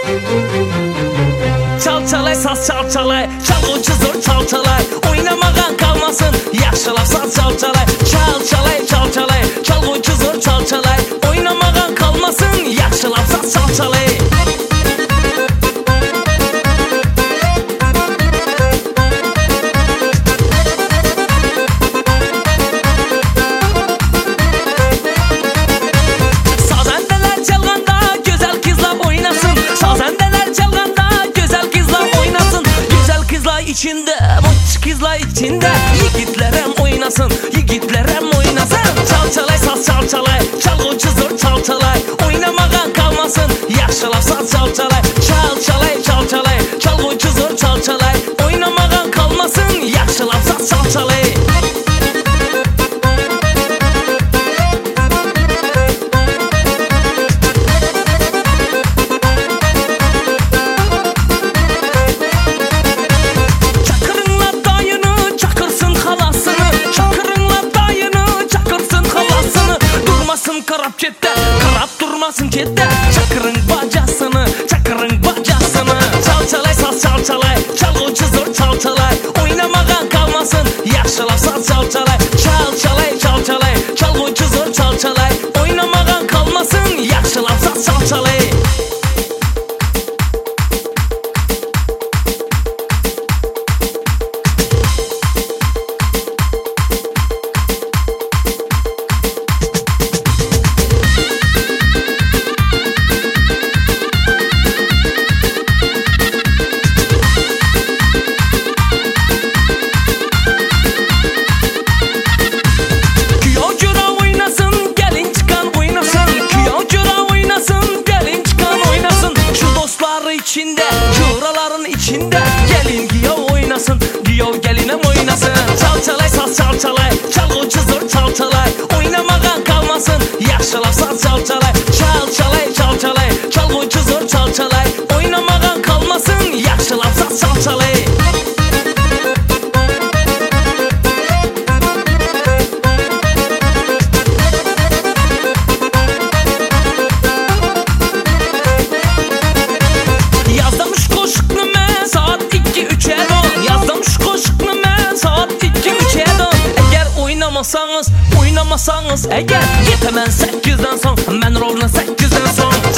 Çalçalay saz çalçalay, çalgıcı zor çalçalay, oynamağan kalmasın, yaxşılab saz çalçalay. Çalçalay çalçalay, çalgıcı zor çalçalay, oynamağan kalmasın, yaxşılab saz çalçalay. İçinde, muç kızlar içinde, yigitlerem oynasın, yigitlerem oynasın. Çalçalay saz çalçalay, çalgıcı zor çalçalay, oynamağan kalmasın, yaxşılab saz çalçalay. Çalçalay çalçalay, çalgıcı zor çalçalay, oynamağan kalmasın, yaxşılab saz çalçalay. Karab ketdi, karab durmasın ketdi, çakırın bacasını, çakırın bacasını. Çalçalay saz çalçalay, çalgıcı zor çalçalay, oynamağan kalmasın, yaxşılab saz çalçalay. Çalçalay çalçalay, çalgıcı zor çalçalay, oynamağan kalmasın, yaxşılab saz çalçalay. İçinde, şuraların içinde, gelin giyav oynasın, giyav gelinem oynasın. Çalçalay saz çalçalay, çalgıcı zor çalçalay, oynamağan kalmasın, yaxşılab saz çalçalay. Çalçalay çalçalay, çalgıcı zor çalçalay, oynamağan kalmasın, yaxşılab saz çalçalay. Oynamasanız eğer yetemem 8'den son, mən roluna 8'den son.